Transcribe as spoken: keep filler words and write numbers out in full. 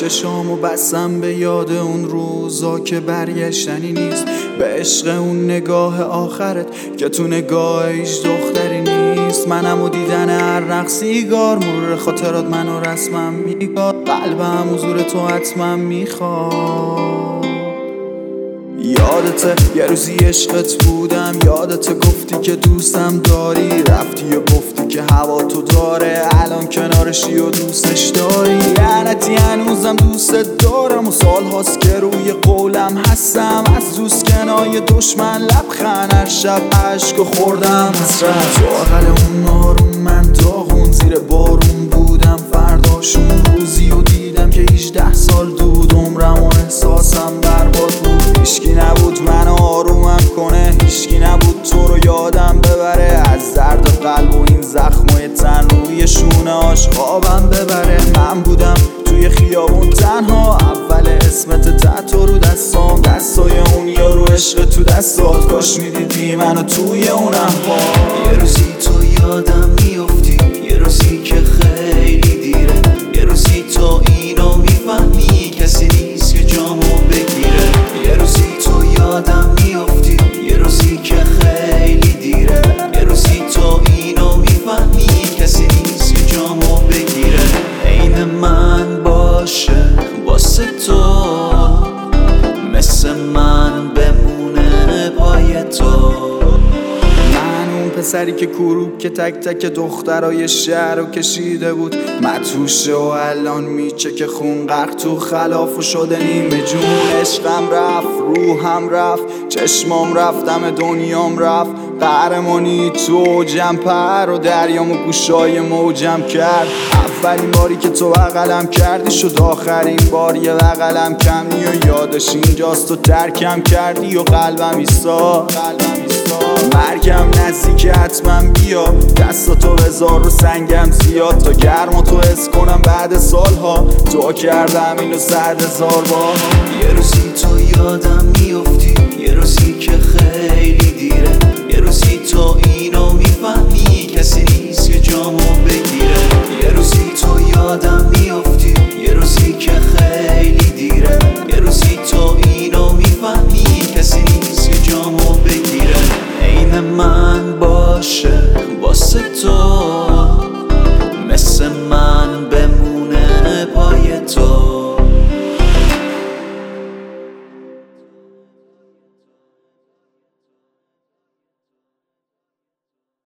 چشامو بستم به یاد اون روزا که برگشتنی نیست، به عشق اون نگاه آخرت که تو نگاه هیچ دختری نیست. منم و دیدن هر رقصیگار مرور خاطرات منو رسمم میگار، قلبم حضور تو حتما میخواد. یادته یه روزی عشقت بودم، یادته گفتی که دوستم داری، رفتی و گفتی که هوا تو داره، الان کنارشی و دوستش داری. لعنتی هنوزم دوستت دارم و سال هاست که روی قولم هستم، از دوست کنای دشمن لبخند هر شب عشق و خوردم حسرت. تو اقل اون آروم من داغون زیر بارون بودم، فرداشون روزی و دیدم که هجده سال دود عمرم و احساسم برباد بود. هیچکی نبود منو آرومم کنه، هیچکی نبود تو رو یادم ببره، از درد قلب و این زخمای تن روی شونه هاش خوابم ببره. من بودم توی خیابون تنها، اول اسمت تحت رو دستام، دستای اون یارو عشق تو دستات، کاش میدیدی منو توی اون انبار. یه روزی تو یادم میافتی، یه روزی که خیلی دیره، یه روزی تو اینو میفهمی کسی نیست که جامو بگیره. یه روزی تو یادم میافتی، یه روزی که خیلی دیره، یه روزی تو اینو میفهمی کسی نیست که جامو بگیره. عین من باشه واسه تو، مثل من بمونه پای تو. پسری که کروب که تک تک دخترای شهر رو کشیده بود متوشه و الان میچه که خون غرق تو خلاف و شده نیمه جون. عشقم رفت، روحم رفت، چشمام رفتم، دنیام رفت، قهرمانی تو جمپر و دریام و گوشای موجم کرد. اولین باری که تو بغلم کردی شد آخرین بار، یه بغلم کمی و یادش اینجاست، تو ترکم کردی و قلبم ایستا مرگم نزدیک حتما بیا، دستاتو بذار رو سنگم زیاد تا گرم تو حس کنم بعد سالها، دعا کردم اینو صد هزار بار. یه روزی تو یادم میافتی، یه روزی که خیلی دیره، یه روزی تو اینو میفهمی کسی